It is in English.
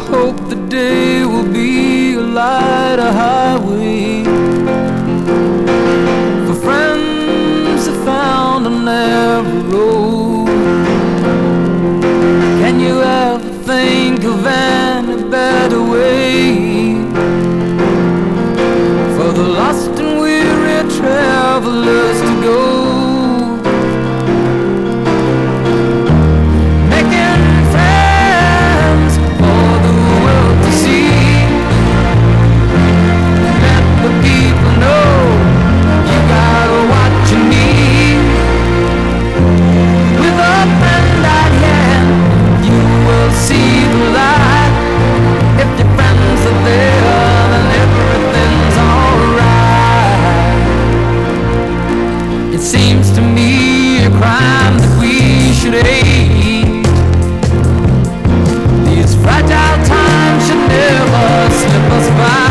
hope the day will be a lighter highway for friends I found on every road. Can you ever think of any better way for the lost and weary travelers to go? It seems to me a crime that we should hate. These fragile times should never slip us by.